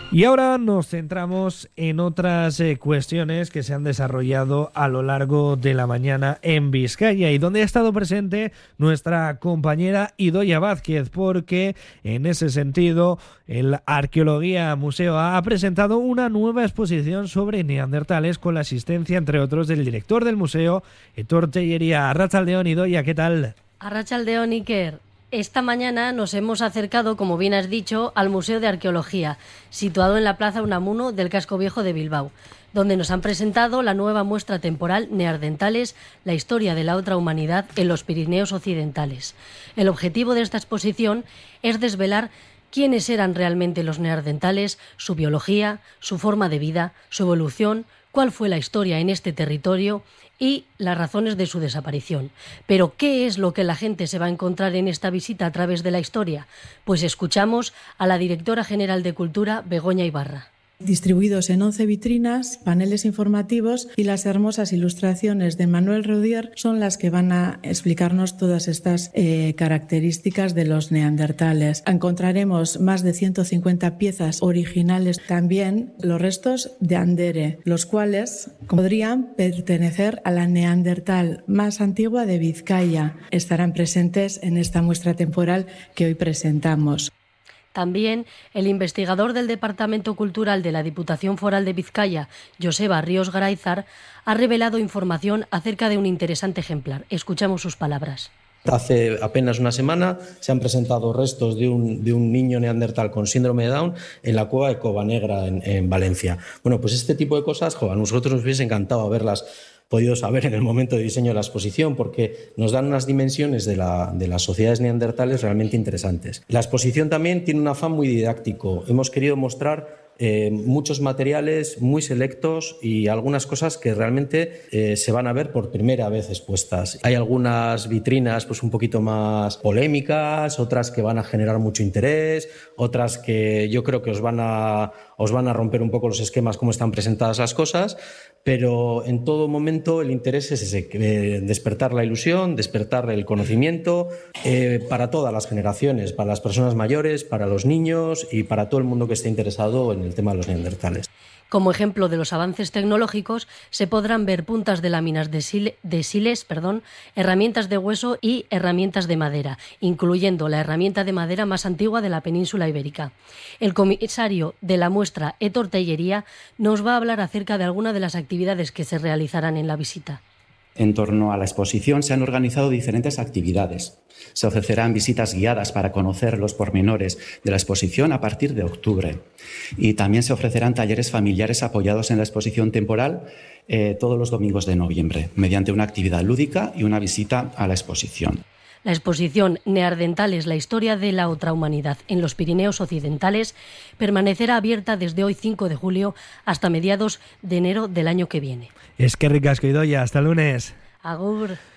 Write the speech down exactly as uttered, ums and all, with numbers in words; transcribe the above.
Y ahora nos centramos en otras eh, cuestiones que se han desarrollado a lo largo de la mañana en Vizcaya y donde ha estado presente nuestra compañera Idoia Vázquez, porque en ese sentido el Arqueología Museo ha presentado una nueva exposición sobre neandertales con la asistencia, entre otros, del director del museo, Aitor Tellería. Arratsaldeon, Idoia, ¿qué tal? Arratsaldeon, Iker. Esta mañana nos hemos acercado, como bien has dicho, al Museo de Arqueología, situado en la Plaza Unamuno del Casco Viejo de Bilbao, donde nos han presentado la nueva muestra temporal Neandertales, la historia de la otra humanidad en los Pirineos occidentales. El objetivo de esta exposición es desvelar quiénes eran realmente los neandertales, su biología, su forma de vida, su evolución, cuál fue la historia en este territorio y las razones de su desaparición. Pero, ¿qué es lo que la gente se va a encontrar en esta visita a través de la historia? Pues escuchamos a la directora general de Cultura, Begoña Ibarra. Distribuidos en once vitrinas, paneles informativos y las hermosas ilustraciones de Manuel Rodier son las que van a explicarnos todas estas eh, características de los neandertales. Encontraremos más de ciento cincuenta piezas originales, también los restos de Andere, los cuales podrían pertenecer a la neandertal más antigua de Vizcaya. Estarán presentes en esta muestra temporal que hoy presentamos. También el investigador del Departamento Cultural de la Diputación Foral de Vizcaya, Joseba Ríos Garayzar, ha revelado información acerca de un interesante ejemplar. Escuchamos sus palabras. Hace apenas una semana se han presentado restos de un, de un niño neandertal con síndrome de Down en la cueva de Covanegra, en, en Valencia. Bueno, pues este tipo de cosas, jo, a nosotros nos hubiese encantado verlas podido saber en el momento de diseño de la exposición, porque nos dan unas dimensiones de, la, de las sociedades neandertales realmente interesantes. La exposición también tiene un afán muy didáctico. Hemos querido mostrar eh, muchos materiales muy selectos y algunas cosas que realmente eh, se van a ver por primera vez expuestas. Hay algunas vitrinas pues un poquito más polémicas, otras que van a generar mucho interés, otras que yo creo que os van a, os van a romper un poco los esquemas cómo están presentadas las cosas, pero en todo momento el interés es ese, eh, despertar la ilusión, despertar el conocimiento eh, para todas las generaciones, para las personas mayores, para los niños y para todo el mundo que esté interesado en el tema de los neandertales. Como ejemplo de los avances tecnológicos, se podrán ver puntas de láminas de, sil- de siles, perdón, herramientas de hueso y herramientas de madera, incluyendo la herramienta de madera más antigua de la península ibérica. El comisario de la muestra, Aitor Tellería, nos va a hablar acerca de alguna de las actividades que se realizarán en la visita. En torno a la exposición se han organizado diferentes actividades. Se ofrecerán visitas guiadas para conocer los pormenores de la exposición a partir de octubre. Y también se ofrecerán talleres familiares apoyados en la exposición temporal eh, todos los domingos de noviembre, mediante una actividad lúdica y una visita a la exposición. La exposición Neandertales, la historia de la otra humanidad en los Pirineos occidentales, permanecerá abierta desde hoy cinco de julio hasta mediados de enero del año que viene. Es que ricasco, Idoia, hasta lunes. Agur.